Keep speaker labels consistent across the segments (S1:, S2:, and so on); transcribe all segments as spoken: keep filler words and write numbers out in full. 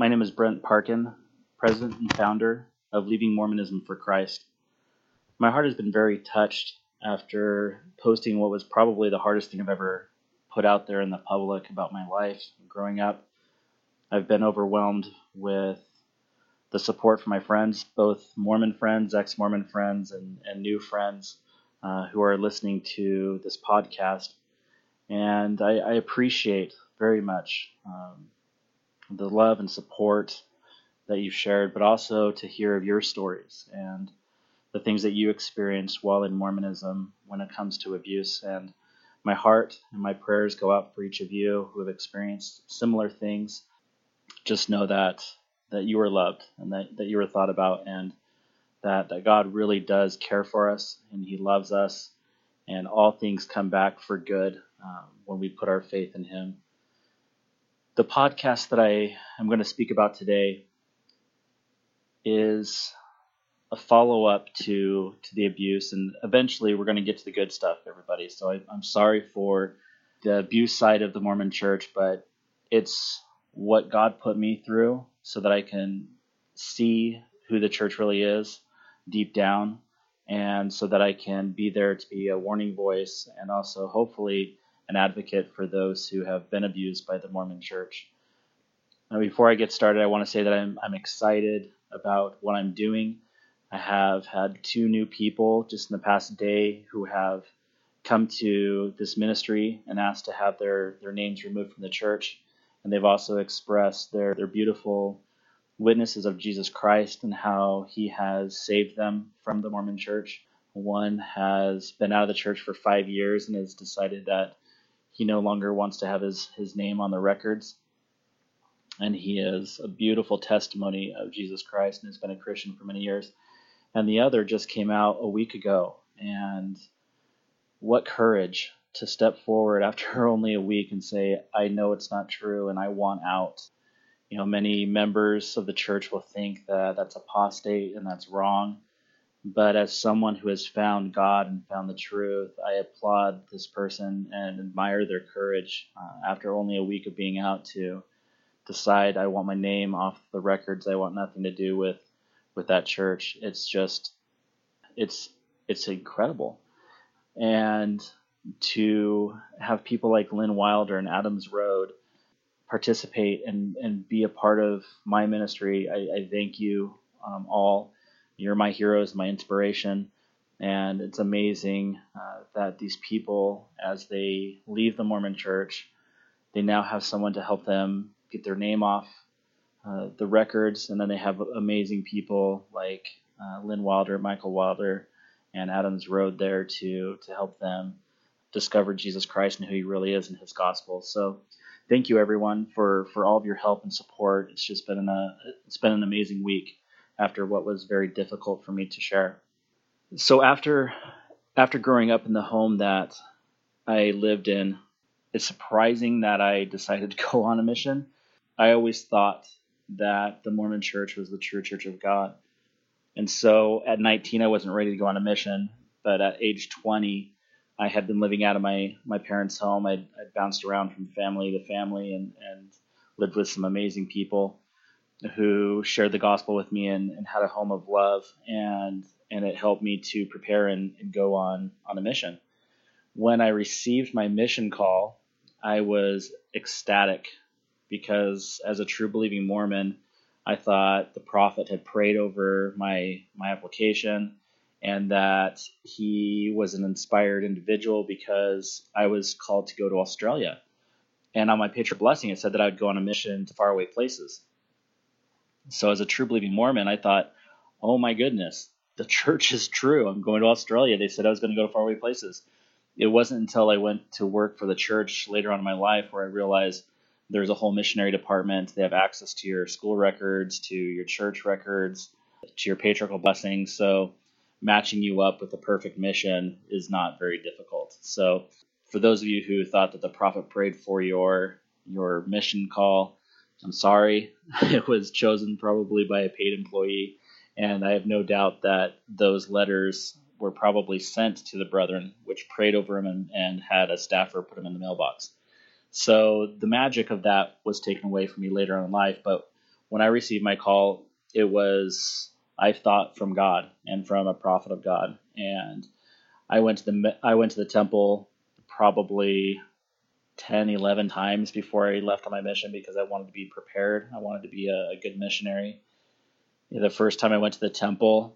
S1: My name is Brent Parkin, president and founder of Leaving Mormonism for Christ. My heart has been very touched after posting what was probably the hardest thing I've ever put out there in the public about my life growing up. I've been overwhelmed with the support from my friends, both Mormon friends, ex-Mormon friends, and, and new friends uh, who are listening to this podcast. And I, I appreciate very much um, the love and support that you've shared, but also to hear of your stories and the things that you experienced while in Mormonism when it comes to abuse. And my heart and my prayers go out for each of you who have experienced similar things. Just know that that you are loved and that, that you are thought about, and that, that God really does care for us and he loves us, and all things come back for good um, when we put our faith in him. The podcast that I am going to speak about today is a follow-up to to the abuse, and eventually we're going to get to the good stuff, everybody. So I, I'm sorry for the abuse side of the Mormon Church, but it's what God put me through so that I can see who the church really is deep down, and so that I can be there to be a warning voice and also hopefully an advocate for those who have been abused by the Mormon Church. Now, before I get started, I want to say that I'm I'm excited about what I'm doing. I have had two new people just in the past day who have come to this ministry and asked to have their, their names removed from the church. And they've also expressed their, their beautiful witnesses of Jesus Christ and how he has saved them from the Mormon Church. One has been out of the church for five years and has decided that he no longer wants to have his, his name on the records. And he is a beautiful testimony of Jesus Christ and has been a Christian for many years. And the other just came out a week ago. And what courage to step forward after only a week and say, I know it's not true and I want out. You know, many members of the church will think that that's apostate and that's wrong. But as someone who has found God and found the truth, I applaud this person and admire their courage uh, after only a week of being out to decide I want my name off the records. I want nothing to do with, with that church. It's just, it's, it's incredible. And to have people like Lynn Wilder and Adams Road participate and, and be a part of my ministry, I, I thank you um, all. You're my heroes, my inspiration, and it's amazing uh, that these people, as they leave the Mormon Church, they now have someone to help them get their name off uh, the records, and then they have amazing people like uh, Lynn Wilder, Michael Wilder, and Adams Road there to to help them discover Jesus Christ and who he really is in his gospel. So thank you, everyone, for, for all of your help and support. It's just been, an, uh, it's been an amazing week after what was very difficult for me to share. So after after growing up in the home that I lived in, it's surprising that I decided to go on a mission. I always thought that the Mormon Church was the true Church of God. And so at nineteen, I wasn't ready to go on a mission. But at age twenty, I had been living out of my, my parents' home. I'd, I'd bounced around from family to family and, and lived with some amazing people who shared the gospel with me and, and had a home of love. And, and it helped me to prepare and, and go on, on a mission. When I received my mission call, I was ecstatic because as a true believing Mormon, I thought the prophet had prayed over my my application and that he was an inspired individual because I was called to go to Australia. And on my picture blessing, it said that I would go on a mission to faraway places. So as a true believing Mormon, I thought, oh my goodness, the church is true. I'm going to Australia. They said I was going to go to faraway places. It wasn't until I went to work for the church later on in my life where I realized there's a whole missionary department. They have access to your school records, to your church records, to your patriarchal blessings. So matching you up with the perfect mission is not very difficult. So for those of you who thought that the prophet prayed for your your mission call, I'm sorry. It was chosen probably by a paid employee. And I have no doubt that those letters were probably sent to the brethren, which prayed over him and, and had a staffer put him in the mailbox. So the magic of that was taken away from me later on in life. But when I received my call, it was, I thought, from God and from a prophet of God. And I went to the I went to the temple probably ten, eleven times before I left on my mission because I wanted to be prepared. I wanted to be a, a good missionary. The first time I went to the temple,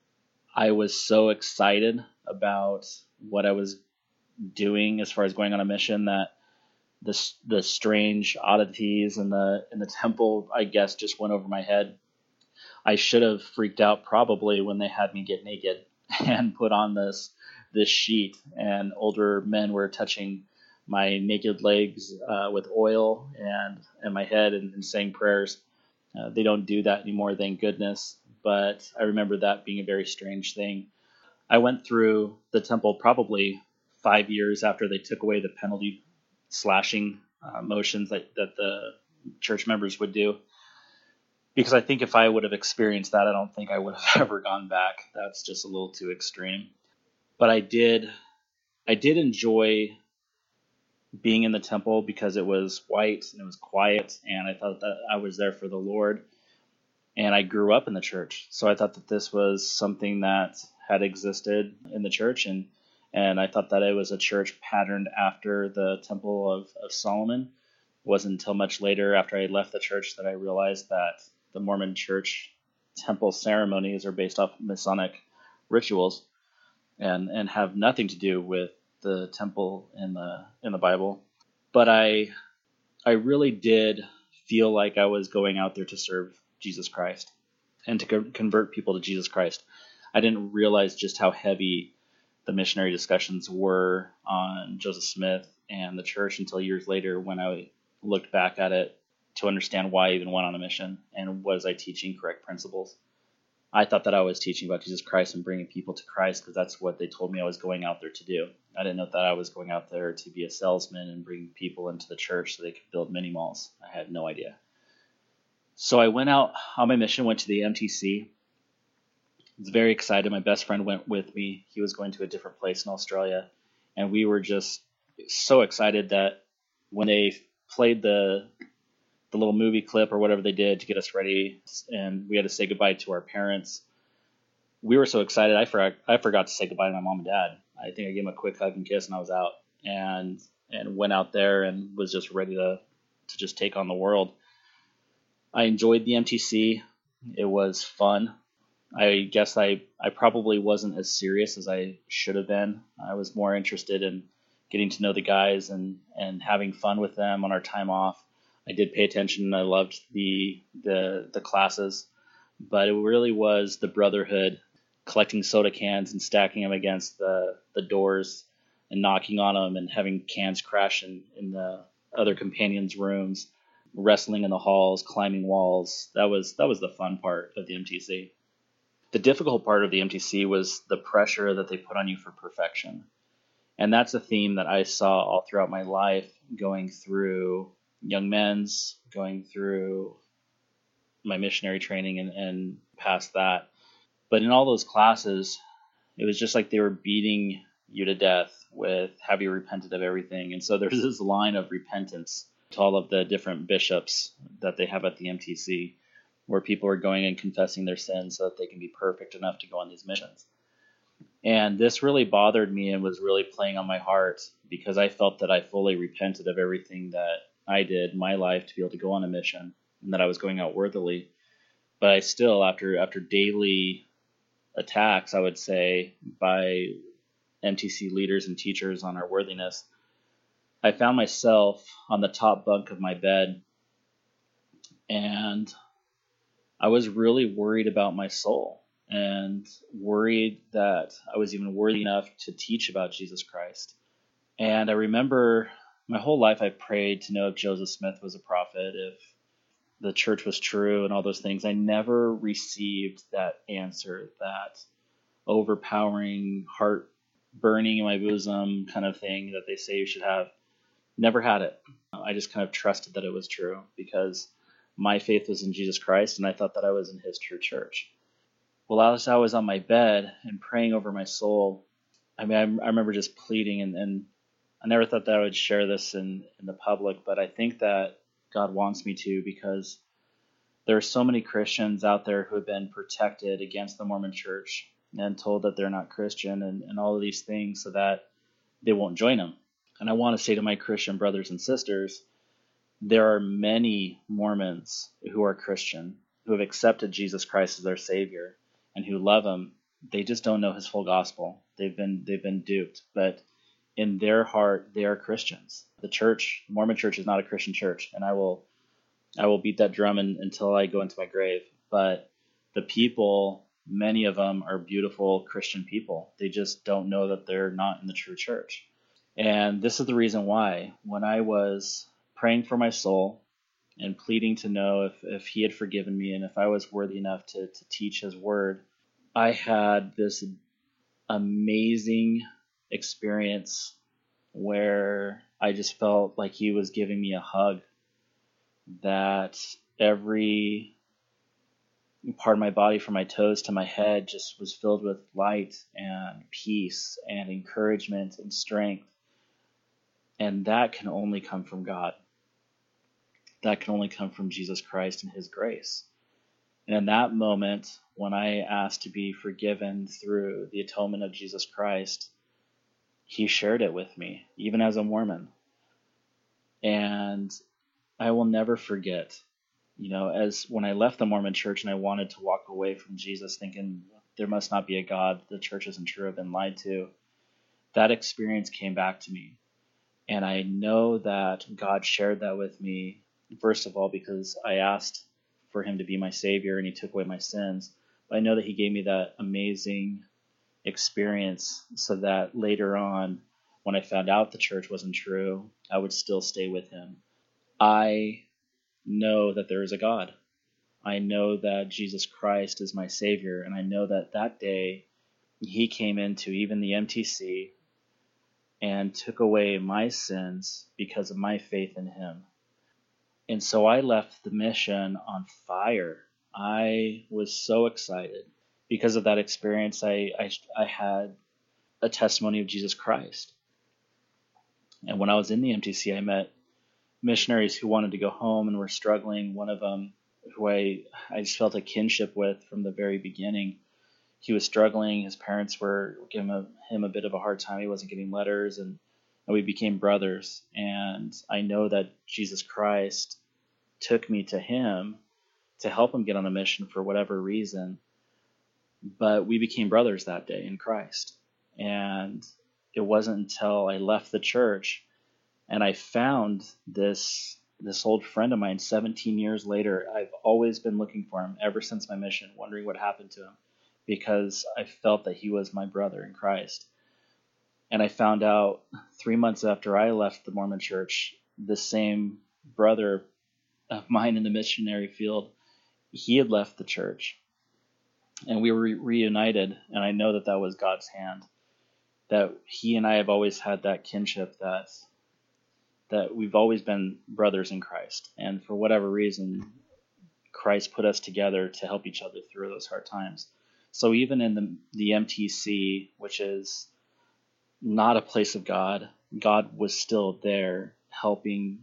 S1: I was so excited about what I was doing as far as going on a mission that the the strange oddities in the in the temple, I guess, just went over my head. I should have freaked out probably when they had me get naked and put on this this sheet, and older men were touching my naked legs uh, with oil and and my head and, and saying prayers. Uh, they don't do that anymore, thank goodness. But I remember that being a very strange thing. I went through the temple probably five years after they took away the penalty slashing uh, motions that, that the church members would do. Because I think if I would have experienced that, I don't think I would have ever gone back. That's just a little too extreme. But I did, I did enjoy being in the temple because it was white and it was quiet, and I thought that I was there for the Lord. And I grew up in the church, so I thought that this was something that had existed in the church, and and I thought that it was a church patterned after the Temple of, of Solomon. It wasn't until much later, after I left the church, that I realized that the Mormon church temple ceremonies are based off Masonic rituals and and have nothing to do with the temple in the in the Bible. But I I really did feel like I was going out there to serve Jesus Christ and to co- convert people to Jesus Christ. I didn't realize just how heavy the missionary discussions were on Joseph Smith and the church until years later, when I looked back at it to understand why I even went on a mission and was I teaching correct principles. I thought that I was teaching about Jesus Christ and bringing people to Christ because that's what they told me I was going out there to do. I didn't know that I was going out there to be a salesman and bring people into the church so they could build mini malls. I had no idea. So I went out on my mission, went to the M T C. I was very excited. My best friend went with me. He was going to a different place in Australia. And we were just so excited that when they played the the little movie clip or whatever they did to get us ready, and we had to say goodbye to our parents, we were so excited. I forgot I forgot to say goodbye to my mom and dad. I think I gave them a quick hug and kiss, and I was out. And and went out there and was just ready to to just take on the world. I enjoyed the M T C. It was fun. I guess I, I probably wasn't as serious as I should have been. I was more interested in getting to know the guys and, and having fun with them on our time off. I did pay attention. I loved the the the classes, but it really was the brotherhood, collecting soda cans and stacking them against the, the doors and knocking on them and having cans crash in, in the other companions' rooms, wrestling in the halls, climbing walls. That was that was the fun part of the M T C. The difficult part of the M T C was the pressure that they put on you for perfection. And that's a theme that I saw all throughout my life, going through young men's, going through my missionary training and, and past that. But in all those classes, it was just like they were beating you to death with, have you repented of everything? And so there's this line of repentance to all of the different bishops that they have at the M T C, where people are going and confessing their sins so that they can be perfect enough to go on these missions. And this really bothered me and was really playing on my heart because I felt that I fully repented of everything that I did in my life to be able to go on a mission and that I was going out worthily. But I still, after after daily attacks, I would say, by M T C leaders and teachers on our worthiness, I found myself on the top bunk of my bed, and I was really worried about my soul and worried that I was even worthy enough to teach about Jesus Christ. And I remember my whole life I prayed to know if Joseph Smith was a prophet, if the church was true and all those things. I never received that answer, that overpowering, heart burning in my bosom kind of thing that they say you should have. Never had it. I just kind of trusted that it was true because my faith was in Jesus Christ, and I thought that I was in his true church. Well, as I was on my bed and praying over my soul, I mean, I, I remember just pleading, and, and I never thought that I would share this in, in the public, but I think that God wants me to, because There are so many Christians out there who have been protected against the Mormon Church and told that they're not Christian and, and all of these things so that they won't join them. And I want to say to my Christian brothers and sisters, there are many Mormons who are Christian, who have accepted Jesus Christ as their Savior and who love him. They just don't know his full gospel. They've been they've been duped. But in their heart, they are Christians. The church, the Mormon Church, is not a Christian church, and I will I will beat that drum in, until I go into my grave. But the people, many of them are beautiful Christian people. They just don't know that they're not in the true church. And this is the reason why. When I was praying for my soul and pleading to know if, if he had forgiven me and if I was worthy enough to, to teach his word, I had this amazing experience where I just felt like he was giving me a hug, that every part of my body from my toes to my head just was filled with light and peace and encouragement and strength. And that can only come from God. That can only come from Jesus Christ and his grace. And in that moment, when I asked to be forgiven through the atonement of Jesus Christ, he shared it with me, even as a Mormon. And I will never forget, you know, as when I left the Mormon Church and I wanted to walk away from Jesus thinking there must not be a God, the church isn't true, I've been lied to, that experience came back to me. And I know that God shared that with me, first of all, because I asked for him to be my Savior and he took away my sins. But I know that he gave me that amazing experience so that later on, when I found out the church wasn't true, I would still stay with him. I know that there is a God. I know that Jesus Christ is my Savior, and I know that that day he came into even the M T C and took away my sins because of my faith in him. And so I left the mission on fire. I was so excited. Because of that experience, I, I, I had a testimony of Jesus Christ. And when I was in the M T C, I met missionaries who wanted to go home and were struggling. One of them, who I, I just felt a kinship with from the very beginning, he was struggling. His parents were giving a, him a bit of a hard time. He wasn't getting letters, and, and we became brothers. And I know that Jesus Christ took me to him to help him get on a mission for whatever reason. But we became brothers that day in Christ. And it wasn't until I left the church and I found this this old friend of mine seventeen years later. I've always been looking for him ever since my mission, wondering what happened to him, because I felt that he was my brother in Christ. And I found out three months after I left the Mormon Church, the same brother of mine in the missionary field, he had left the church. And we were re- reunited, and I know that that was God's hand, that he and I have always had that kinship, that that we've always been brothers in Christ. And for whatever reason, Christ put us together to help each other through those hard times. So even in the, the M T C, which is not a place of God, God was still there helping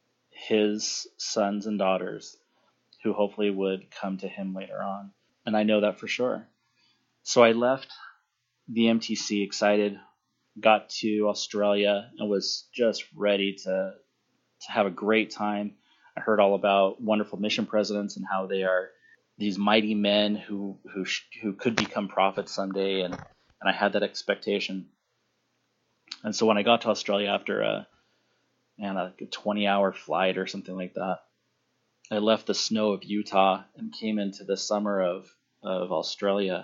S1: his sons and daughters who hopefully would come to him later on. And I know that for sure. So I left the M T C excited, got to Australia, and was just ready to to have a great time. I heard all about wonderful mission presidents and how they are these mighty men who who who could become prophets someday, and and I had that expectation. And so when I got to Australia after a man a twenty-hour flight or something like that, I left the snow of Utah and came into the summer of of Australia.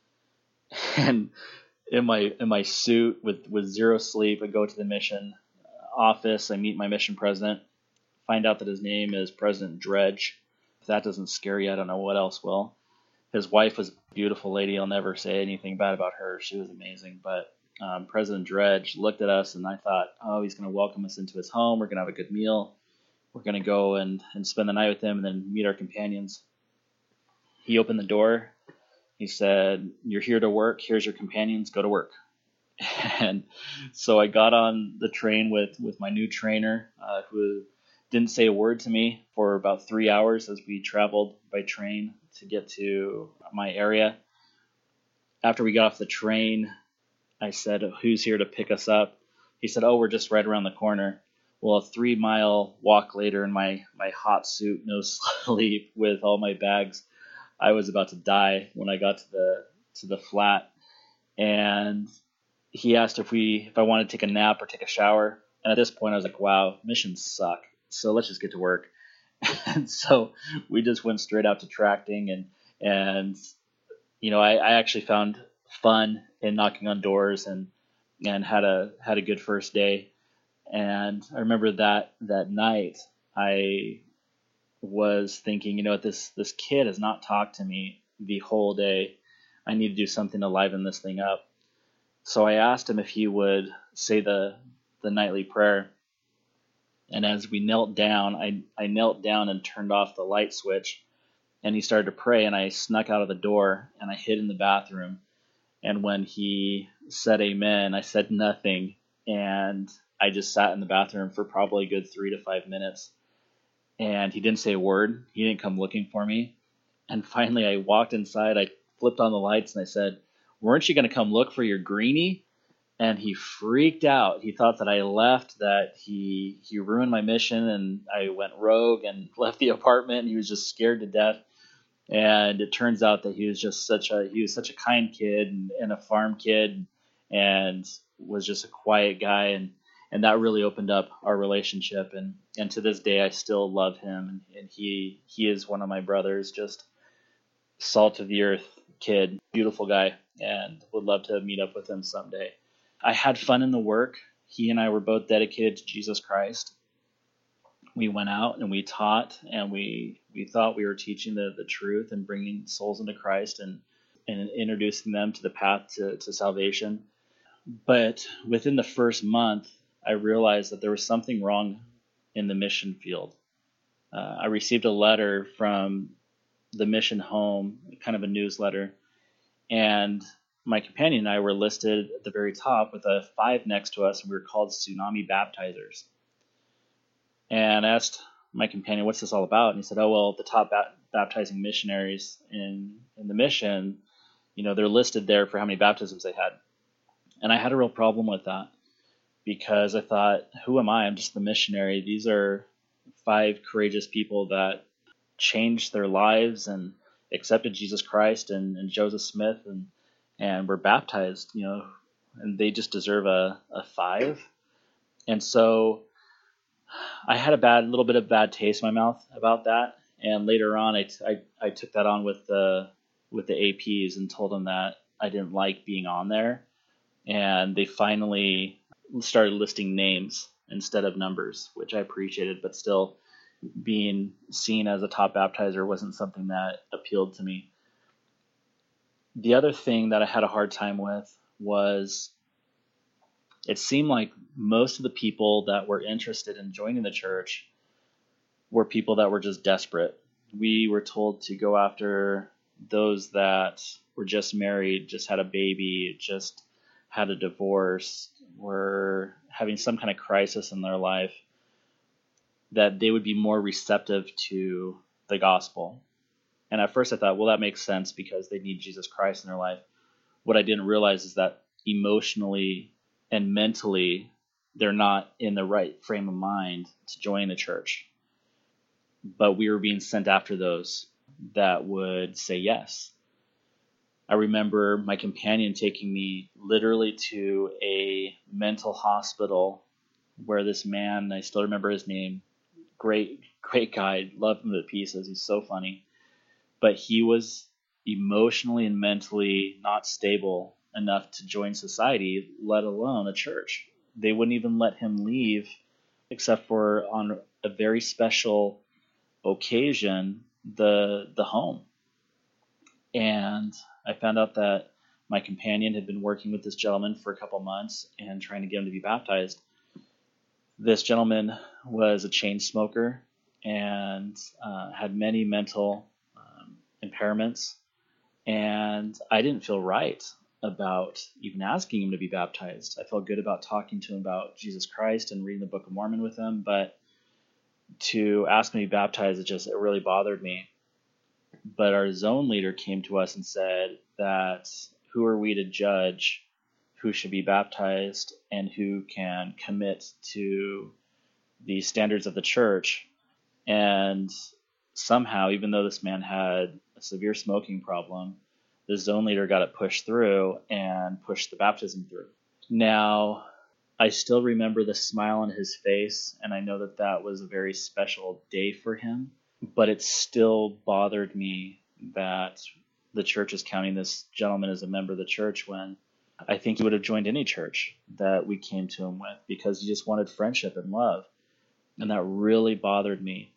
S1: And in my in my suit with, with zero sleep, I go to the mission office. I meet my mission president, find out that his name is President Dredge. If that doesn't scare you, I don't know what else will. His wife was a beautiful lady. I'll never say anything bad about her. She was amazing. But um, President Dredge looked at us, and I thought, oh, he's going to welcome us into his home. We're going to have a good meal. We're going to go and, and spend the night with him and then meet our companions. He opened the door. He said, you're here to work. Here's your companions. Go to work. And so I got on the train with, with my new trainer, uh, who didn't say a word to me for about three hours as we traveled by train to get to my area. After we got off the train, I said, "Who's here to pick us up?" He said, "Oh, we're just right around the corner." Well, a three mile walk later in my, my hot suit, no sleep, with all my bags, I was about to die when I got to the to the flat. And he asked if we if I wanted to take a nap or take a shower. And at this point, I was like, wow, missions suck. So let's just get to work. And so we just went straight out to tracting. And, and you know, I, I actually found fun in knocking on doors and, and had a had a good first day. And I remember that that night, I was thinking, you know what, this this kid has not talked to me the whole day. I need to do something to liven this thing up. So I asked him if he would say the the nightly prayer. And as we knelt down, I, I knelt down and turned off the light switch. And he started to pray, and I snuck out of the door, and I hid in the bathroom. And when he said amen, I said nothing. And I just sat in the bathroom for probably a good three to five minutes. And he didn't say a word. He didn't come looking for me. And finally, I walked inside. I flipped on the lights, and I said, "Weren't you going to come look for your greenie?" And he freaked out. He thought that I left, that he he ruined my mission, and I went rogue and left the apartment. And he was just scared to death. And it turns out that he was just such a he was such a kind kid and, and a farm kid, and was just a quiet guy. And, and that really opened up our relationship. And, and to this day, I still love him. And, and he he is one of my brothers, just salt of the earth kid, beautiful guy, and would love to meet up with him someday. I had fun in the work. He and I were both dedicated to Jesus Christ. We went out and we taught, and we we thought we were teaching the, the truth and bringing souls into Christ and, and introducing them to the path to, to salvation. But within the first month, I realized that there was something wrong in the mission field. Uh, I received a letter from the mission home, kind of a newsletter, and my companion and I were listed at the very top with a five next to us, and we were called Tsunami Baptizers. And I asked my companion, "What's this all about?" And he said, "Oh, well, the top ba- baptizing missionaries in, in the mission, you know, they're listed there for how many baptisms they had." And I had a real problem with that, because I thought, who am I? I'm just the missionary. These are five courageous people that changed their lives and accepted Jesus Christ and, and Joseph Smith and, and were baptized, you know, and they just deserve a, a five. And so I had a bad, little bit of bad taste in my mouth about that. And later on, I, I, I took that on with the, with the A Ps and told them that I didn't like being on there. And they finally started listing names instead of numbers, which I appreciated, but still being seen as a top baptizer wasn't something that appealed to me. The other thing that I had a hard time with was it seemed like most of the people that were interested in joining the church were people that were just desperate. We were told to go after those that were just married, just had a baby, just had a divorce, were having some kind of crisis in their life, that they would be more receptive to the gospel. And at first I thought, well, that makes sense because they need Jesus Christ in their life. What I didn't realize is that emotionally and mentally, they're not in the right frame of mind to join the church. But we were being sent after those that would say yes. I remember my companion taking me literally to a mental hospital where this man, I still remember his name, great, great guy, loved him to pieces, he's so funny, but he was emotionally and mentally not stable enough to join society, let alone a church. They wouldn't even let him leave except for on a very special occasion, the the home. And I found out that my companion had been working with this gentleman for a couple months and trying to get him to be baptized. This gentleman was a chain smoker and uh, had many mental um, impairments. And I didn't feel right about even asking him to be baptized. I felt good about talking to him about Jesus Christ and reading the Book of Mormon with him, but to ask me to be baptized, it just, it really bothered me. But our zone leader came to us and said that who are we to judge who should be baptized and who can commit to the standards of the church. And somehow, even though this man had a severe smoking problem, the zone leader got it pushed through and pushed the baptism through. Now, I still remember the smile on his face, and I know that that was a very special day for him, but it still bothered me that the church is counting this gentleman as a member of the church when I think he would have joined any church that we came to him with, because he just wanted friendship and love. And that really bothered me.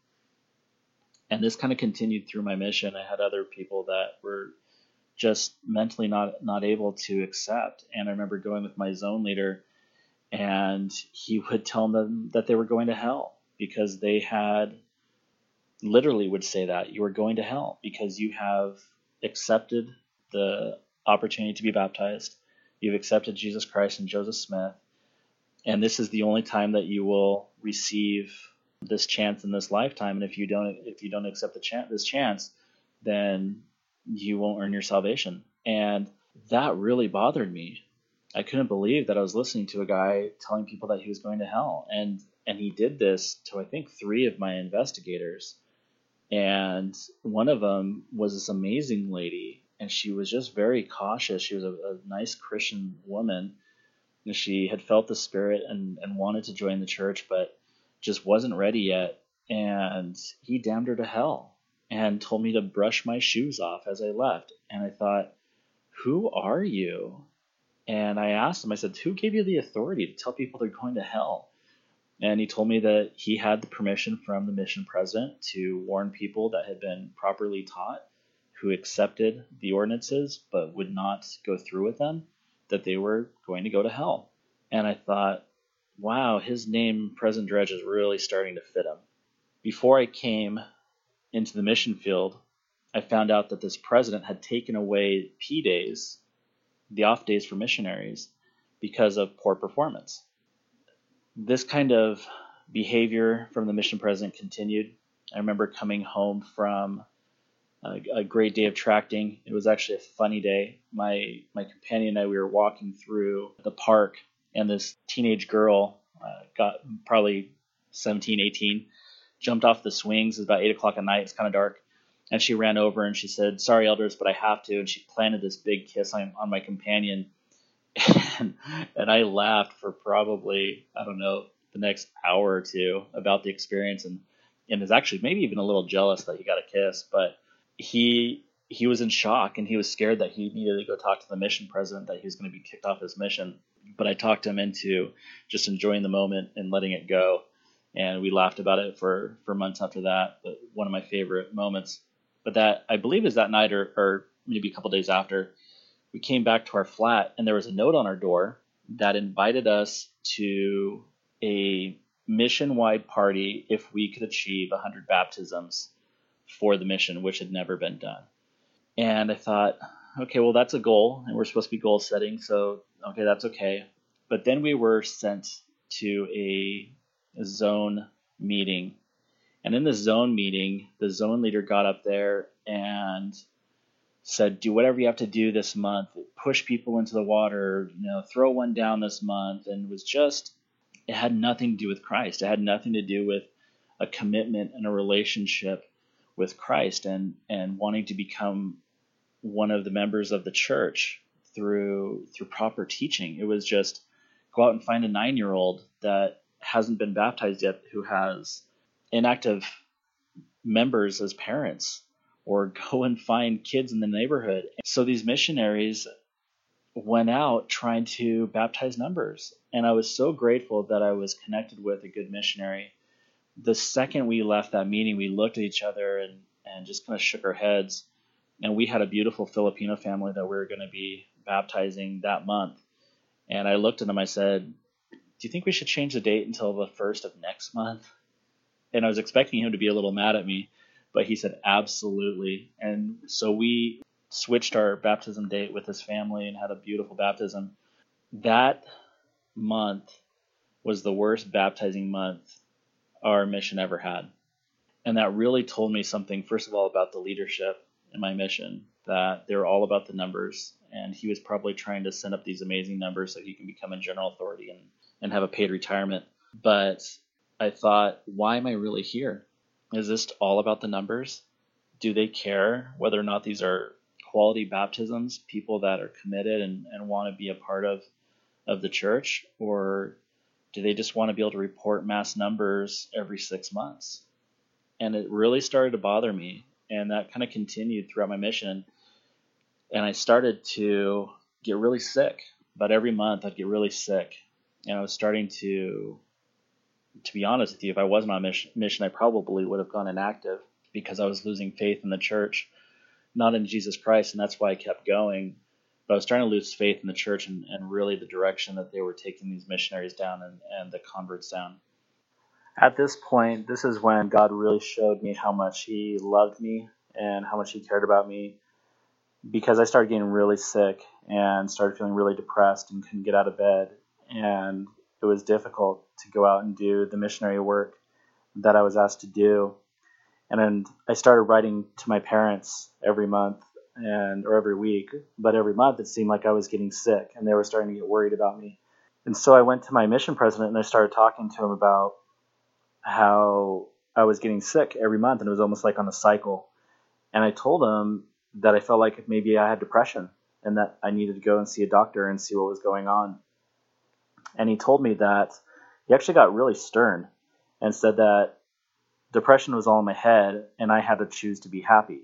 S1: And this kind of continued through my mission. I had other people that were just mentally not, not able to accept. And I remember going with my zone leader, and he would tell them that they were going to hell because they had, literally would say that, you are going to hell because you have accepted the opportunity to be baptized. You've accepted Jesus Christ and Joseph Smith. And this is the only time that you will receive this chance in this lifetime. And if you don't, if you don't accept the chance, this chance, then you won't earn your salvation. And that really bothered me. I couldn't believe that I was listening to a guy telling people that he was going to hell. And, and he did this to, I think, three of my investigators. And one of them was this amazing lady, and she was just very cautious. She was a, a nice Christian woman. She had felt the Spirit and, and wanted to join the church, but just wasn't ready yet. And he damned her to hell and told me to brush my shoes off as I left. And I thought, who are you? And I asked him, I said, who gave you the authority to tell people they're going to hell? And he told me that he had the permission from the mission president to warn people that had been properly taught, who accepted the ordinances but would not go through with them, that they were going to go to hell. And I thought, wow, his name, President Dredge, is really starting to fit him. Before I came into the mission field, I found out that this president had taken away P days, the off days for missionaries, because of poor performance. This kind of behavior from the mission president continued. I remember coming home from a, a great day of tracting. It was actually a funny day. My my companion and I, we were walking through the park, and this teenage girl uh, got probably seventeen, eighteen, jumped off the swings. It was about eight o'clock at night. It's kind of dark. And she ran over and she said, sorry, elders, but I have to. And she planted this big kiss on, on my companion. And, and I laughed for probably, I don't know, the next hour or two about the experience, and, and was actually maybe even a little jealous that he got a kiss. But he he was in shock, and he was scared that he needed to go talk to the mission president, that he was going to be kicked off his mission. But I talked him into just enjoying the moment and letting it go. And we laughed about it for, for months after that. But one of my favorite moments. But that, I believe, is that night or, or maybe a couple days after, we came back to our flat, and there was a note on our door that invited us to a mission-wide party if we could achieve one hundred baptisms for the mission, which had never been done. And I thought, okay, well, that's a goal, and we're supposed to be goal setting, so okay, that's okay. But then we were sent to a, a zone meeting. And in the zone meeting, the zone leader got up there and said, do whatever you have to do this month, push people into the water, you know, throw one down this month. And it was just, it had nothing to do with Christ. It had nothing to do with a commitment and a relationship with Christ and, and wanting to become one of the members of the church through, through proper teaching. It was just go out and find a nine-year-old that hasn't been baptized yet, who has inactive members as parents, or go and find kids in the neighborhood. So these missionaries went out trying to baptize numbers. And I was so grateful that I was connected with a good missionary. The second we left that meeting, we looked at each other and, and just kind of shook our heads. And we had a beautiful Filipino family that we were going to be baptizing that month. And I looked at him, I said, do you think we should change the date until the first of next month? And I was expecting him to be a little mad at me. But he said, absolutely. And so we switched our baptism date with his family and had a beautiful baptism. That month was the worst baptizing month our mission ever had. And that really told me something, first of all, about the leadership in my mission, that they were all about the numbers. And he was probably trying to send up these amazing numbers so he can become a general authority and, and have a paid retirement. But I thought, why am I really here? Is this all about the numbers? Do they care whether or not these are quality baptisms, people that are committed and, and want to be a part of, of the church? Or do they just want to be able to report mass numbers every six months? And it really started to bother me. And that kind of continued throughout my mission. And I started to get really sick. About every month, I'd get really sick. And I was starting to, to be honest with you, if I wasn't on mission, mission, I probably would have gone inactive because I was losing faith in the church, not in Jesus Christ. And that's why I kept going. But I was starting to lose faith in the church and, and really the direction that they were taking these missionaries down and, and the converts down. At this point, this is when God really showed me how much he loved me and how much he cared about me, because I started getting really sick and started feeling really depressed and couldn't get out of bed. And it was difficult to go out and do the missionary work that I was asked to do. And then I started writing to my parents every month and or every week, but every month it seemed like I was getting sick and they were starting to get worried about me. And so I went to my mission president and I started talking to him about how I was getting sick every month, and it was almost like on a cycle. And I told him that I felt like maybe I had depression and that I needed to go and see a doctor and see what was going on. And he told me that he actually got really stern and said that depression was all in my head and I had to choose to be happy.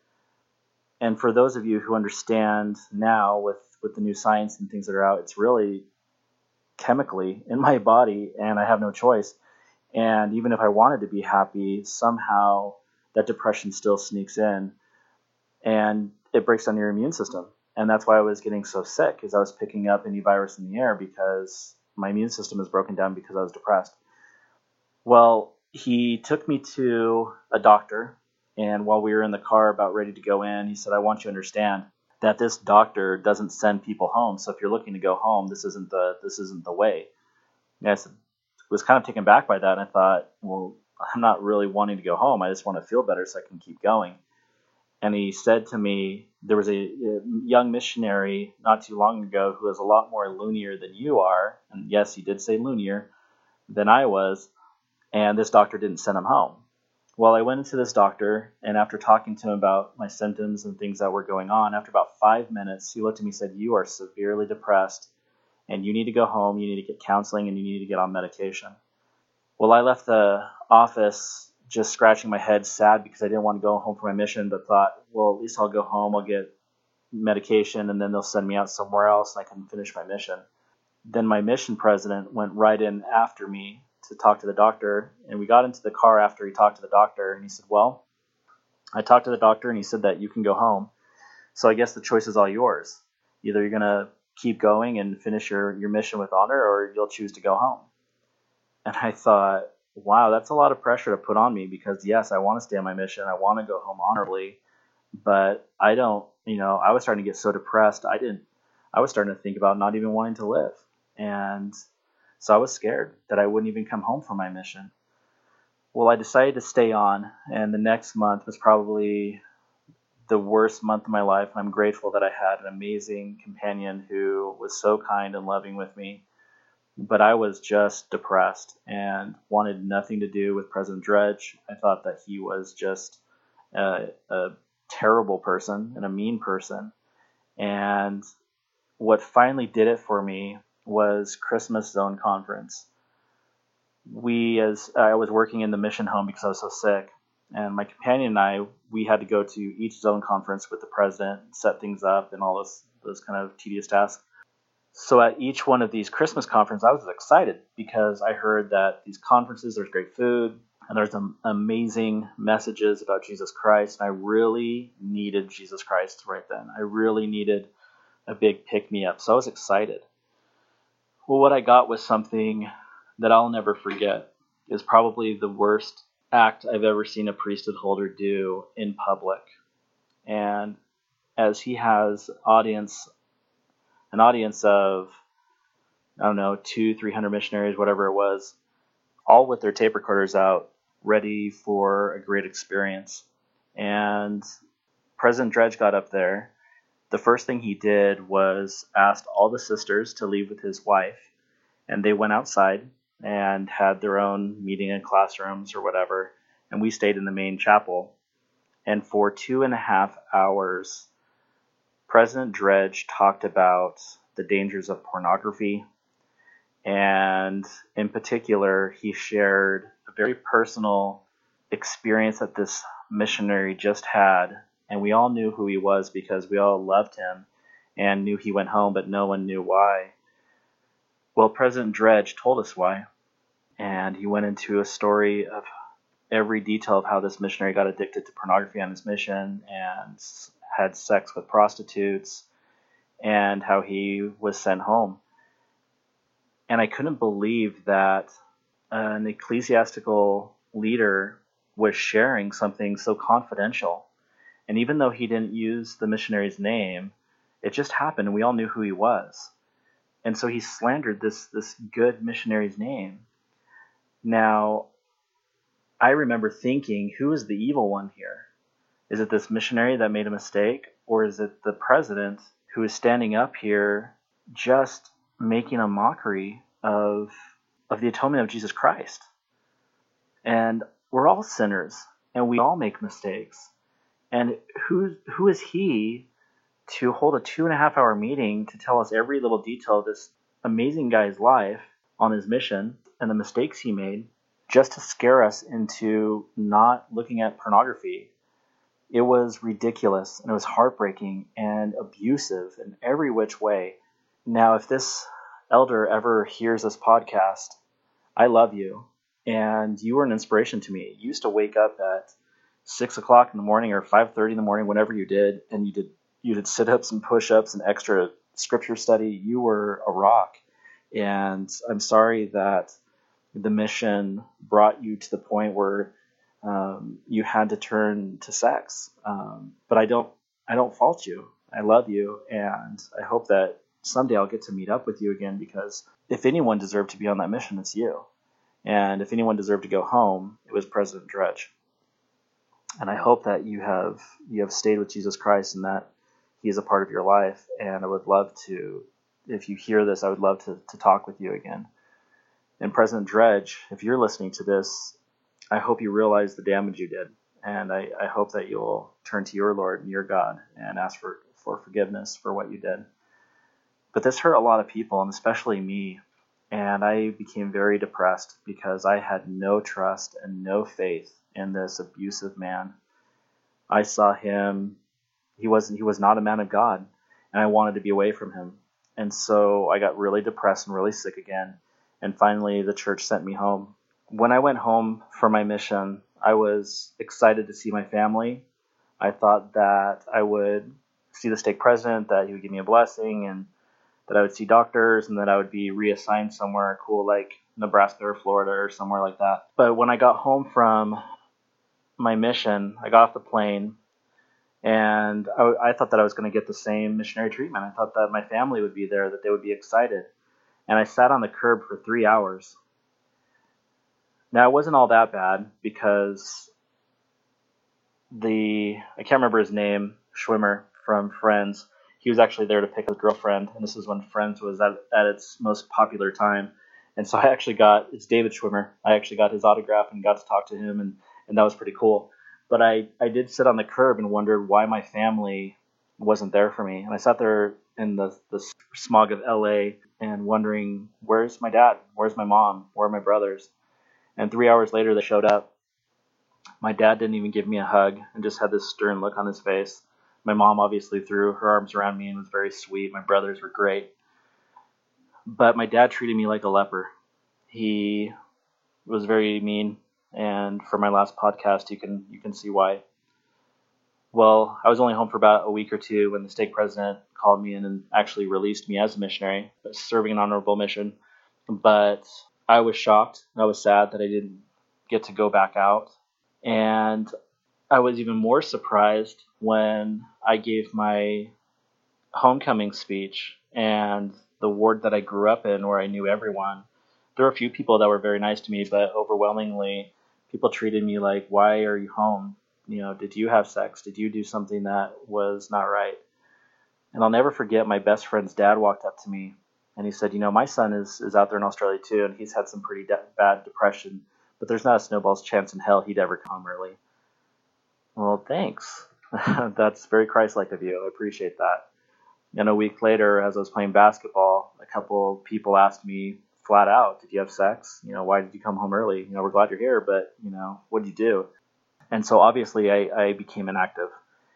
S1: And for those of you who understand now with, with the new science and things that are out, it's really chemically in my body and I have no choice. And even if I wanted to be happy, somehow that depression still sneaks in and it breaks down your immune system. And that's why I was getting so sick, because I was picking up any virus in the air because my immune system is broken down because I was depressed. Well, he took me to a doctor, and while we were in the car about ready to go in, he said, I want you to understand that this doctor doesn't send people home. So if you're looking to go home, this isn't the this isn't the way. And I said, was kind of taken back by that, and I thought, well, I'm not really wanting to go home. I just want to feel better so I can keep going. And he said to me, there was a, a young missionary not too long ago who was a lot more loonier than you are, and yes, he did say loonier, than I was, and this doctor didn't send him home. Well, I went into this doctor, and after talking to him about my symptoms and things that were going on, after about five minutes, he looked at me and said, you are severely depressed, and you need to go home, you need to get counseling, and you need to get on medication. Well, I left the office just scratching my head, sad because I didn't want to go home for my mission, but thought, well, at least I'll go home, I'll get medication, and then they'll send me out somewhere else, and I can finish my mission. Then my mission president went right in after me to talk to the doctor, and we got into the car after he talked to the doctor, and he said, well, I talked to the doctor, and he said that you can go home, so I guess the choice is all yours. Either you're going to keep going and finish your, your mission with honor, or you'll choose to go home. And I thought, wow, that's a lot of pressure to put on me, because yes, I want to stay on my mission. I want to go home honorably, but I don't, you know, I was starting to get so depressed. I didn't, I was starting to think about not even wanting to live. And so I was scared that I wouldn't even come home from my mission. Well, I decided to stay on, and the next month was probably the worst month of my life. I'm grateful that I had an amazing companion who was so kind and loving with me. But I was just depressed and wanted nothing to do with President Dredge. I thought that he was just a, a terrible person and a mean person. And what finally did it for me was Christmas Zone Conference. We, as I was working in the mission home because I was so sick, and my companion and I, we had to go to each zone conference with the president, set things up, and all those those kind of tedious tasks. So at each one of these Christmas conferences, I was excited because I heard that these conferences, there's great food, and there's some amazing messages about Jesus Christ, and I really needed Jesus Christ right then. I really needed a big pick-me-up, so I was excited. Well, what I got was something that I'll never forget. Is probably the worst act I've ever seen a priesthood holder do in public. And as he has audience, an audience of, I don't know, two, three hundred missionaries, whatever it was, all with their tape recorders out, ready for a great experience. And President Dredge got up there. The first thing he did was asked all the sisters to leave with his wife, and they went outside and had their own meeting in classrooms or whatever, and we stayed in the main chapel. And for two and a half hours, President Dredge talked about the dangers of pornography, and in particular, he shared a very personal experience that this missionary just had, and we all knew who he was because we all loved him and knew he went home, but no one knew why. Well, President Dredge told us why, and he went into a story of every detail of how this missionary got addicted to pornography on his mission and had sex with prostitutes and how he was sent home. And I couldn't believe that an ecclesiastical leader was sharing something so confidential. And even though he didn't use the missionary's name, it just happened and we all knew who he was. And so he slandered this, this good missionary's name. Now, I remember thinking, who is the evil one here? Is it this missionary that made a mistake? Or is it the president who is standing up here just making a mockery of, of the atonement of Jesus Christ? And we're all sinners, and we all make mistakes. And who, who is he to hold a two and a half hour meeting to tell us every little detail of this amazing guy's life on his mission and the mistakes he made, just to scare us into not looking at pornography? It was ridiculous, and it was heartbreaking and abusive in every which way. Now, if this elder ever hears this podcast, I love you, and you were an inspiration to me. You used to wake up at six o'clock in the morning or five thirty in the morning, whenever you did, and you did you did sit-ups and push-ups and extra scripture study. You were a rock, and I'm sorry that the mission brought you to the point where um, you had to turn to sex. Um, but I don't, I don't fault you. I love you, and I hope that someday I'll get to meet up with you again, because if anyone deserved to be on that mission, it's you. And if anyone deserved to go home, it was President Dredge. And I hope that you have you have stayed with Jesus Christ and that he is a part of your life. And I would love to, if you hear this, I would love to, to talk with you again. And President Dredge, if you're listening to this, I hope you realize the damage you did. And I, I hope that you'll turn to your Lord and your God and ask for, for forgiveness for what you did. But this hurt a lot of people, and especially me. And I became very depressed because I had no trust and no faith in this abusive man. I saw him, he wasn't, he was not a man of God, and I wanted to be away from him. And so I got really depressed and really sick again. And finally, the church sent me home. When I went home for my mission, I was excited to see my family. I thought that I would see the stake president, that he would give me a blessing, and that I would see doctors, and that I would be reassigned somewhere cool like Nebraska or Florida or somewhere like that. But when I got home from my mission, I got off the plane, and I, I thought that I was going to get the same missionary treatment. I thought that my family would be there, that they would be excited. And I sat on the curb for three hours. Now, it wasn't all that bad because the, I can't remember his name, Schwimmer from Friends, he was actually there to pick his girlfriend, and this is when Friends was at, at its most popular time. And so I actually got, it's David Schwimmer, I actually got his autograph and got to talk to him, and, and that was pretty cool. But I, I did sit on the curb and wondered why my family wasn't there for me. And I sat there in the, the smog of L A and wondering, where's my dad? Where's my mom? Where are my brothers? And three hours later, they showed up. My dad didn't even give me a hug and just had this stern look on his face. My mom obviously threw her arms around me and was very sweet. My brothers were great. But my dad treated me like a leper. He was very mean. And for my last podcast, you can you can see why. Well, I was only home for about a week or two when the stake president called me in and actually released me as a missionary, serving an honorable mission. But I was shocked. I was sad that I didn't get to go back out. And I was even more surprised when I gave my homecoming speech, and the ward that I grew up in, where I knew everyone, there were a few people that were very nice to me, but overwhelmingly, people treated me like, why are you home? You know, did you have sex? Did you do something that was not right? And I'll never forget my best friend's dad walked up to me and he said, you know, my son is, is out there in Australia too, and he's had some pretty de- bad depression, but there's not a snowball's chance in hell he'd ever come early. Well, thanks. That's very Christ-like of you. I appreciate that. And a week later, as I was playing basketball, a couple people asked me flat out, did you have sex? You know, why did you come home early? You know, we're glad you're here, but, you know, what did you do? And so obviously I, I became inactive.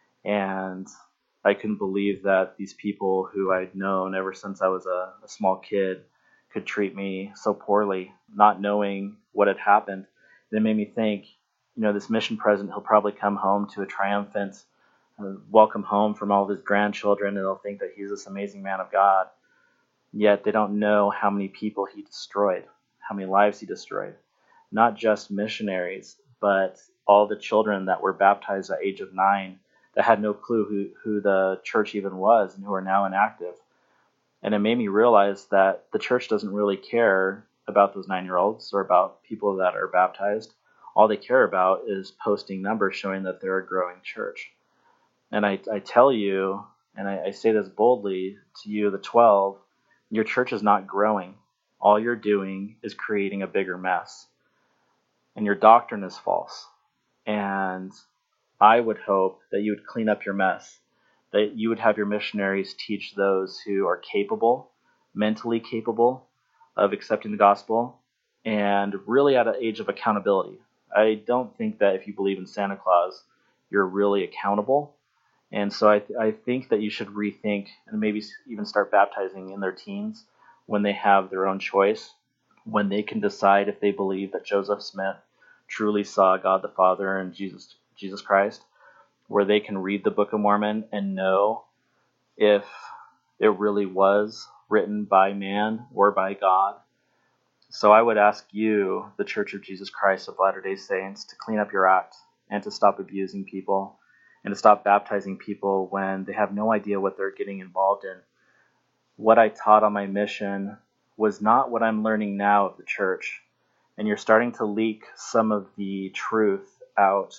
S1: And I couldn't believe that these people who I'd known ever since I was a, a small kid could treat me so poorly, not knowing what had happened. And it made me think, you know, this mission president, he'll probably come home to a triumphant uh, welcome home from all of his grandchildren, and they'll think that he's this amazing man of God. Yet they don't know how many people he destroyed, how many lives he destroyed. Not just missionaries, but all the children that were baptized at the age of nine that had no clue who, who the church even was and who are now inactive. And it made me realize that the church doesn't really care about those nine-year-olds or about people that are baptized. All they care about is posting numbers showing that they're a growing church. And I, I tell you, and I, I say this boldly to you, the twelve, your church is not growing. All you're doing is creating a bigger mess. And your doctrine is false. And I would hope that you would clean up your mess, that you would have your missionaries teach those who are capable, mentally capable of accepting the gospel, and really at an age of accountability. I don't think that if you believe in Santa Claus, you're really accountable. And so I, th- I think that you should rethink and maybe even start baptizing in their teens when they have their own choice, when they can decide if they believe that Joseph Smith truly saw God the Father and Jesus Jesus Christ, where they can read the Book of Mormon and know if it really was written by man or by God. So I would ask you, the Church of Jesus Christ of Latter-day Saints, to clean up your act and to stop abusing people and to stop baptizing people when they have no idea what they're getting involved in. What I taught on my mission was not what I'm learning now of the church. And you're starting to leak some of the truth out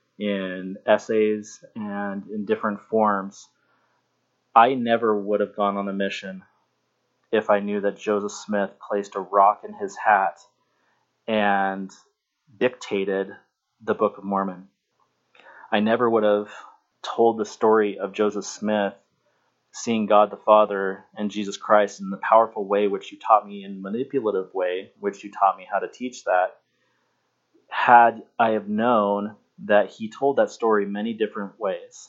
S1: in essays and in different forms. I never would have gone on a mission if I knew that Joseph Smith placed a rock in his hat and dictated the Book of Mormon. I never would have told the story of Joseph Smith seeing God the Father and Jesus Christ in the powerful way which you taught me, in manipulative way which you taught me how to teach that, had I have known that he told that story many different ways.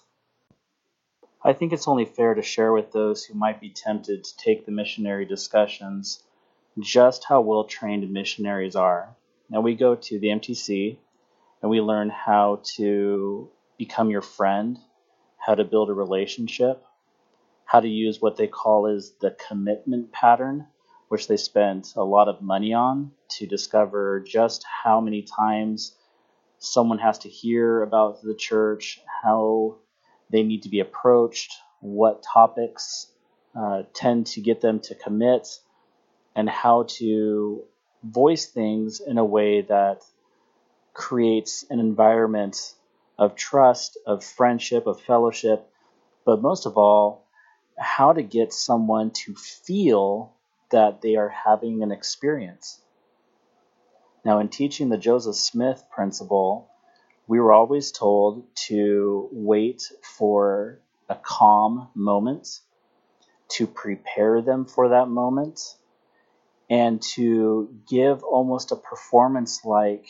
S1: I think it's only fair to share with those who might be tempted to take the missionary discussions just how well-trained missionaries are. Now we go to the M T C and we learn how to become your friend, how to build a relationship, how to use what they call is the commitment pattern, which they spent a lot of money on to discover just how many times someone has to hear about the church, how they need to be approached, what topics uh, tend to get them to commit, and how to voice things in a way that creates an environment of trust, of friendship, of fellowship, but most of all, how to get someone to feel that they are having an experience. Now, in teaching the Joseph Smith principle, we were always told to wait for a calm moment, to prepare them for that moment, and to give almost a performance-like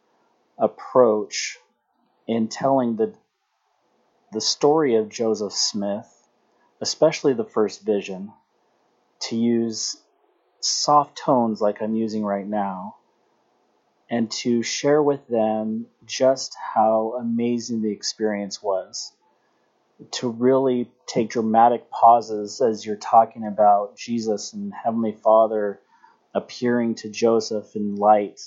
S1: approach in telling the, the story of Joseph Smith, especially the first vision, to use soft tones like I'm using right now, and to share with them just how amazing the experience was. To really take dramatic pauses as you're talking about Jesus and Heavenly Father appearing to Joseph in light,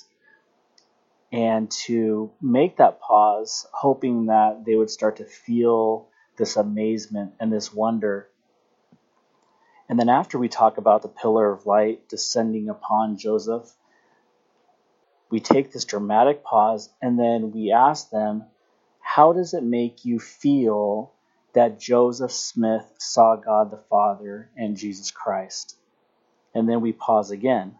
S1: and to make that pause, hoping that they would start to feel this amazement and this wonder. And then after we talk about the pillar of light descending upon Joseph, we take this dramatic pause and then we ask them, how does it make you feel that Joseph Smith saw God the Father and Jesus Christ? And then we pause again.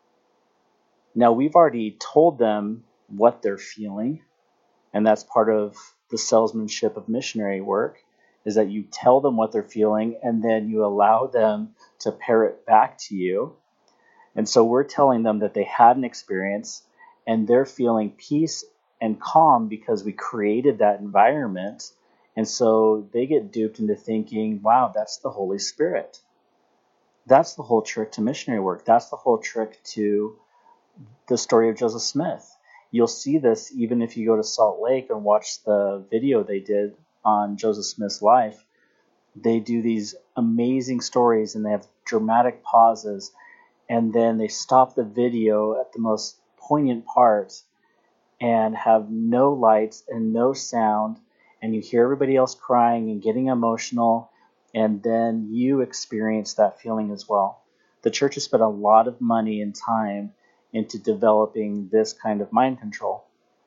S1: Now, we've already told them what they're feeling, and that's part of the salesmanship of missionary work, is that you tell them what they're feeling and then you allow them to parrot back to you. And so we're telling them that they had an experience and they're feeling peace and calm because we created that environment. And so they get duped into thinking, wow, that's the Holy Spirit. That's the whole trick to missionary work. That's the whole trick to the story of Joseph Smith. You'll see this even if you go to Salt Lake and watch the video they did on Joseph Smith's life. They do these amazing stories and they have dramatic pauses, and then they stop the video at the most poignant part and have no lights and no sound, and you hear everybody else crying and getting emotional, and then you experience that feeling as well. The church has spent a lot of money and time into developing this kind of mind control.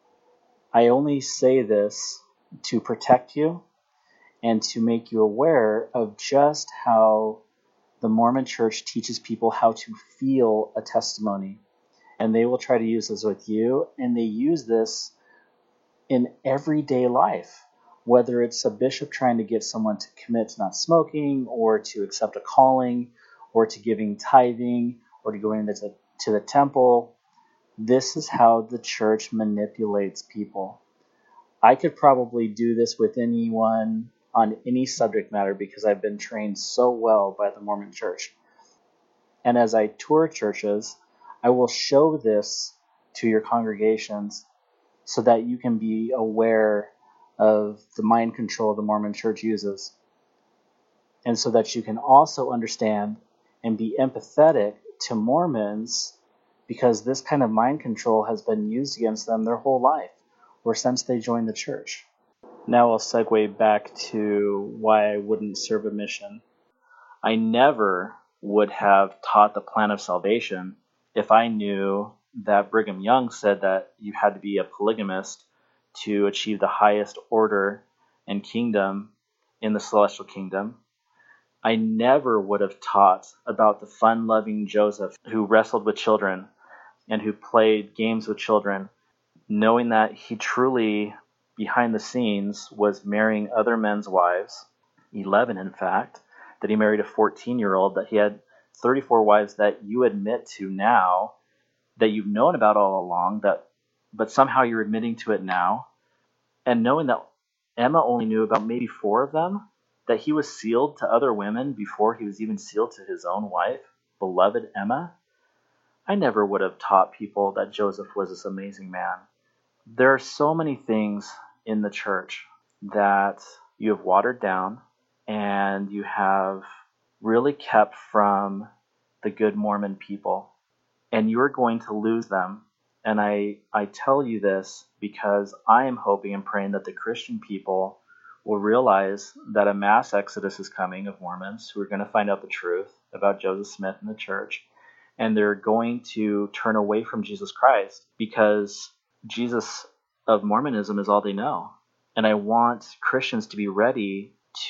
S1: I only say this to protect you and to make you aware of just how the Mormon Church teaches people how to feel a testimony. And they will try to use this with you, and they use this in everyday life, whether it's a bishop trying to get someone to commit to not smoking, or to accept a calling, or to giving tithing, or to going into to the temple. This is how the church manipulates people. I could probably do this with anyone on any subject matter because I've been trained so well by the Mormon Church. And as I tour churches, I will show this to your congregations so that you can be aware of the mind control the Mormon Church uses. And so that you can also understand and be empathetic to Mormons, because this kind of mind control has been used against them their whole life, or since they joined the church. Now I'll segue back to why I wouldn't serve a mission. I never would have taught the plan of salvation if I knew that Brigham Young said that you had to be a polygamist to achieve the highest order and kingdom in the celestial kingdom. I never would have taught about the fun-loving Joseph who wrestled with children and who played games with children, knowing that he truly, behind the scenes, was marrying other men's wives, eleven in fact, that he married a fourteen-year-old, that he had thirty-four wives that you admit to now, that you've known about all along, that but somehow you're admitting to it now, and knowing that Emma only knew about maybe four of them, that he was sealed to other women before he was even sealed to his own wife, beloved Emma. I never would have taught people that Joseph was this amazing man. There are so many things in the church that you have watered down and you have really kept from the good Mormon people, and you're going to lose them. And I, I tell you this because I am hoping and praying that the Christian people will realize that a mass exodus is coming of Mormons who are going to find out the truth about Joseph Smith and the church, and they're going to turn away from Jesus Christ because Jesus of Mormonism is all they know. And I want Christians to be ready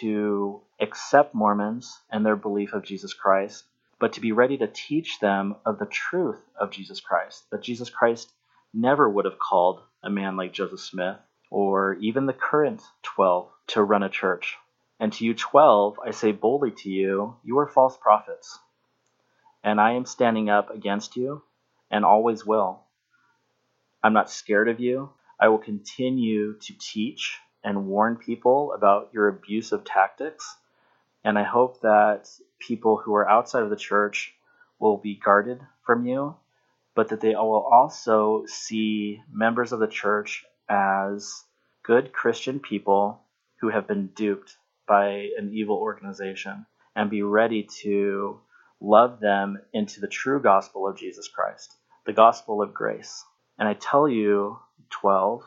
S1: to accept Mormons and their belief of Jesus Christ, but to be ready to teach them of the truth of Jesus Christ, that Jesus Christ never would have called a man like Joseph Smith or even the current twelve to run a church. And to you twelve, I say boldly to you, you are false prophets. And I am standing up against you and always will. I'm not scared of you. I will continue to teach and warn people about your abusive tactics. And I hope that people who are outside of the church will be guarded from you, but that they will also see members of the church as good Christian people who have been duped by an evil organization, and be ready to love them into the true gospel of Jesus Christ, the gospel of grace. And I tell you, twelve,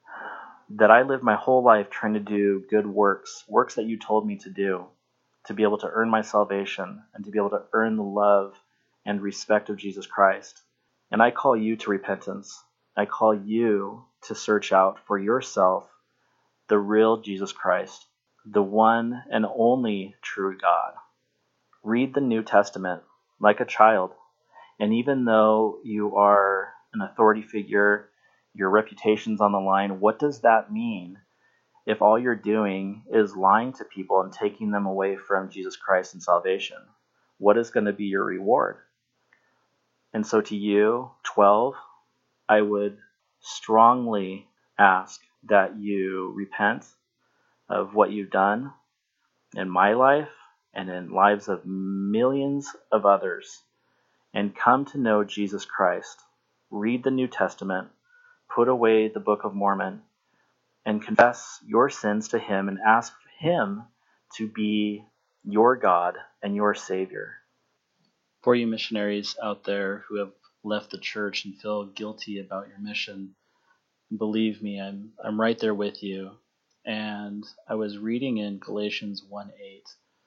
S1: that I lived my whole life trying to do good works, works that you told me to do, to be able to earn my salvation and to be able to earn the love and respect of Jesus Christ. And I call you to repentance. I call you to search out for yourself the real Jesus Christ, the one and only true God. Read the New Testament like a child, and even though you are an authority figure, your reputation's on the line, what does that mean if all you're doing is lying to people and taking them away from Jesus Christ and salvation? What is going to be your reward? And so to you, twelve, I would strongly ask that you repent of what you've done in my life and in lives of millions of others, and come to know Jesus Christ. Read the New Testament, put away the Book of Mormon, and confess your sins to him and ask him to be your God and your Savior. For you missionaries out there who have left the church and feel guilty about your mission, believe me, I'm I'm right there with you. And I was reading in Galatians one eight,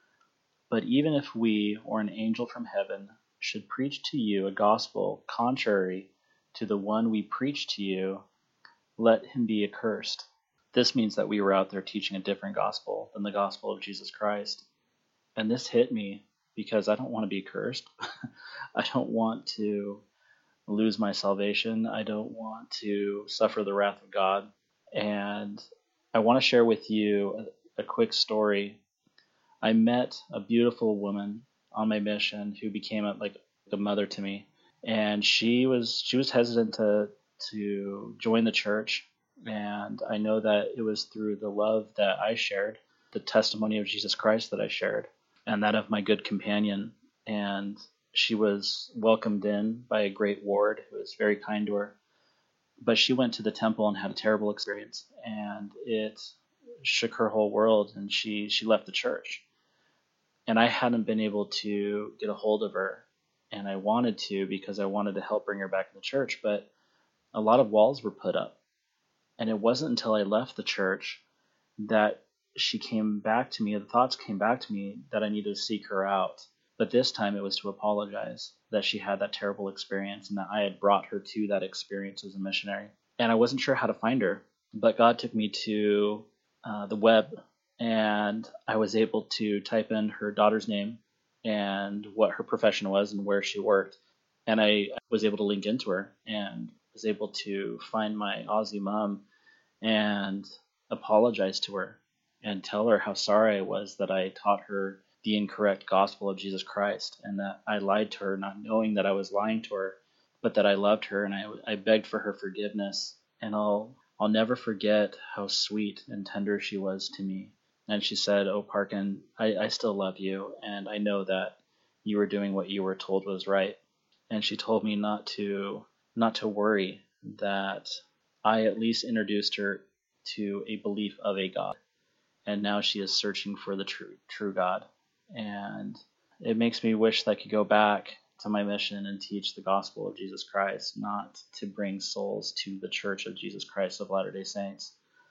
S1: but even if we or an angel from heaven should preach to you a gospel contrary to the one we preach to you, let him be accursed. This means that we were out there teaching a different gospel than the gospel of Jesus Christ. And this hit me because I don't want to be cursed. I don't want to lose my salvation. I don't want to suffer the wrath of God. And I want to share with you a, a quick story. I met a beautiful woman on my mission who became a, like a mother to me. And she was she was hesitant to to join the church. And I know that it was through the love that I shared, the testimony of Jesus Christ that I shared, and that of my good companion. And she was welcomed in by a great ward who was very kind to her. But she went to the temple and had a terrible experience, and it shook her whole world, and she, she left the church. And I hadn't been able to get a hold of her, and I wanted to because I wanted to help bring her back in the church, but a lot of walls were put up. And it wasn't until I left the church that she came back to me, the thoughts came back to me that I needed to seek her out. But this time it was to apologize that she had that terrible experience and that I had brought her to that experience as a missionary. And I wasn't sure how to find her, but God took me to uh, the web, and I was able to type in her daughter's name and what her profession was and where she worked. And I was able to link into her and was able to find my Aussie mom and apologize to her and tell her how sorry I was that I taught her the incorrect gospel of Jesus Christ, and that I lied to her, not knowing that I was lying to her, but that I loved her, and I, I begged for her forgiveness. And I'll I'll never forget how sweet and tender she was to me. And she said, "Oh, Parkin, I, I still love you, and I know that you were doing what you were told was right." And she told me not to not to worry, that I at least introduced her to a belief of a God, and now she is searching for the true true God. And it makes me wish that I could go back to my mission and teach the gospel of Jesus Christ, not to bring souls to the Church of Jesus Christ of Latter-day Saints.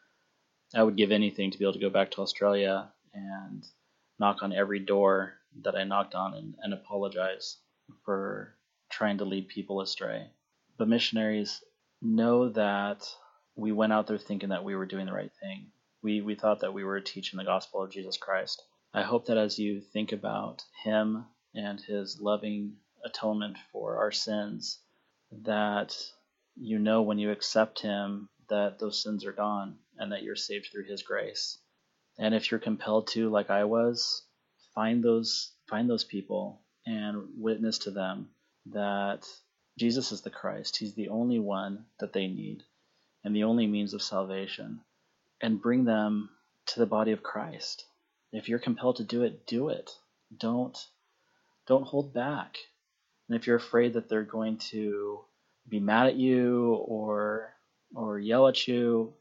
S1: I would give anything to be able to go back to Australia and knock on every door that I knocked on and, and apologize for trying to lead people astray. But missionaries, know that we went out there thinking that we were doing the right thing. We we thought that we were teaching the gospel of Jesus Christ. I hope that as you think about him and his loving atonement for our sins, that you know when you accept him that those sins are gone and that you're saved through his grace. And if you're compelled to, like I was, find those find those people and witness to them that Jesus is the Christ. He's the only one that they need and the only means of salvation. And bring them to the body of Christ. If you're compelled to do it, do it. Don't don't hold back. And if you're afraid that they're going to be mad at you or or yell at you,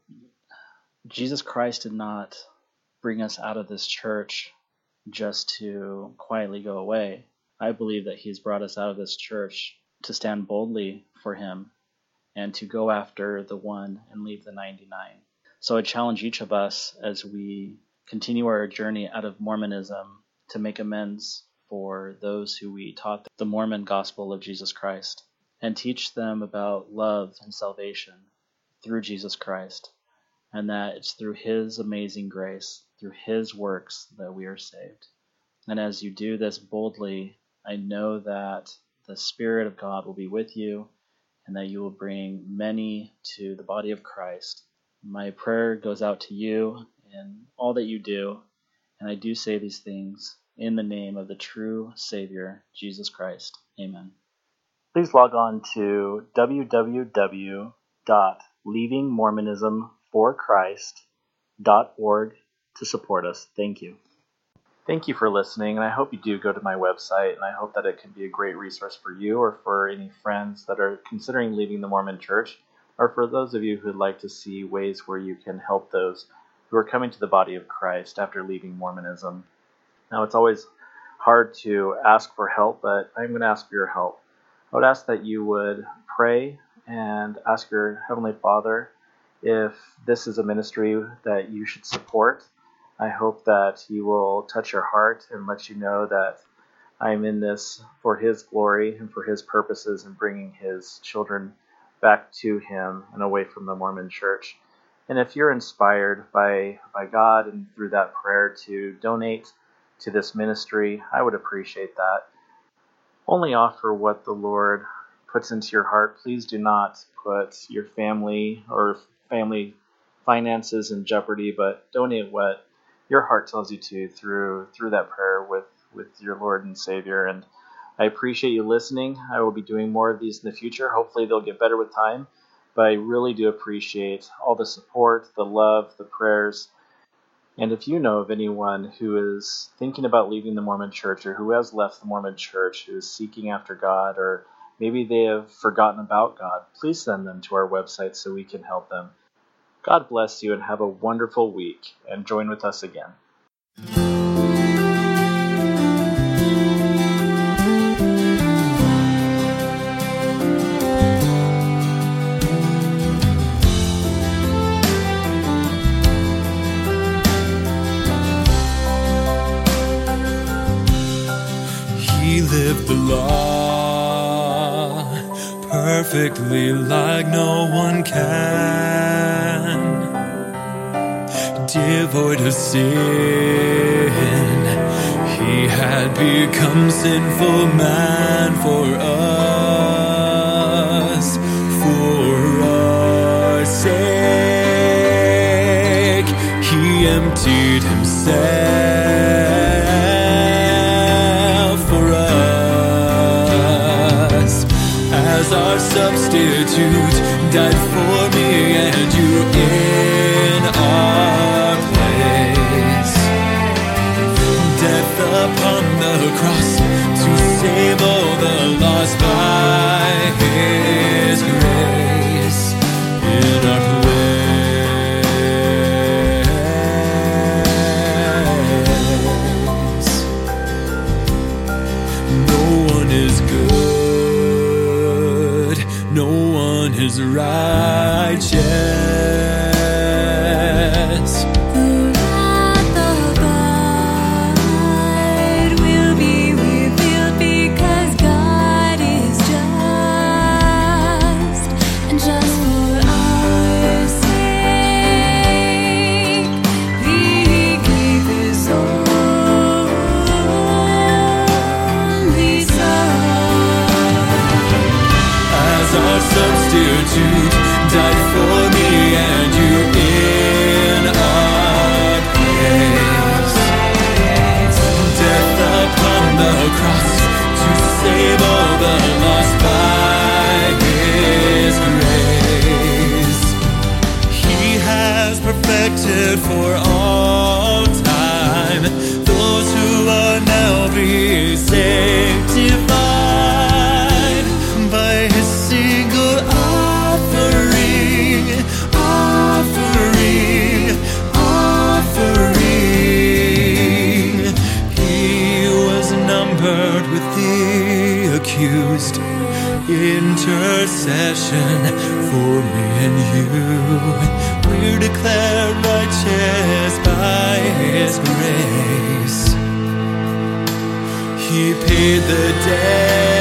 S1: Jesus Christ did not bring us out of this church just to quietly go away. I believe that he's brought us out of this church to stand boldly for him and to go after the one and leave the ninety-nine. So I challenge each of us as we continue our journey out of Mormonism to make amends for those who we taught the Mormon gospel of Jesus Christ, and teach them about love and salvation through Jesus Christ, and that it's through his amazing grace, through his works, that we are saved. And as you do this boldly, I know that the Spirit of God will be with you, and that you will bring many to the body of Christ. My prayer goes out to you in all that you do, and I do say these things in the name of the true Savior, Jesus Christ. Amen. Please log on to w w w dot leaving mormonism for christ dot org to support us. Thank you. Thank you for listening, and I hope you do go to my website, and I hope that it can be a great resource for you or for any friends that are considering leaving the Mormon Church, or for those of you who would like to see ways where you can help those who are coming to the body of Christ after leaving Mormonism. Now, it's always hard to ask for help, but I'm going to ask for your help. I would ask that you would pray and ask your Heavenly Father if this is a ministry that you should support. I hope that he will touch your heart and let you know that I'm in this for his glory and for his purposes in bringing his children back to him and away from the Mormon Church. And if you're inspired by, by God and through that prayer to donate to this ministry, I would appreciate that. Only offer what the Lord puts into your heart. Please do not put your family or family finances in jeopardy, but donate what your heart tells you to through through that prayer with, with your Lord and Savior. And I appreciate you listening. I will be doing more of these in the future. Hopefully they'll get better with time. But I really do appreciate all the support, the love, the prayers. And if you know of anyone who is thinking about leaving the Mormon Church, or who has left the Mormon Church, who is seeking after God, or maybe they have forgotten about God, please send them to our website so we can help them. God bless you and have a wonderful week, and join with us again.
S2: He lived the law perfectly like no one can. Devoid of sin, he had become sinful man for us, for our sake. He emptied himself for us as our substitute, died for me and you in our place. Death upon the cross to save all the lost by his grace in our place. No one is good, no one is righteous. Substitute died for me and you in our place. Death upon the cross to save all the lost by his grace. He has perfected for all time those who are now being sanctified by his single offering, offering, offering. He was numbered with the accused, intercession for me and you. We're declared righteous by his grace. He paid the debt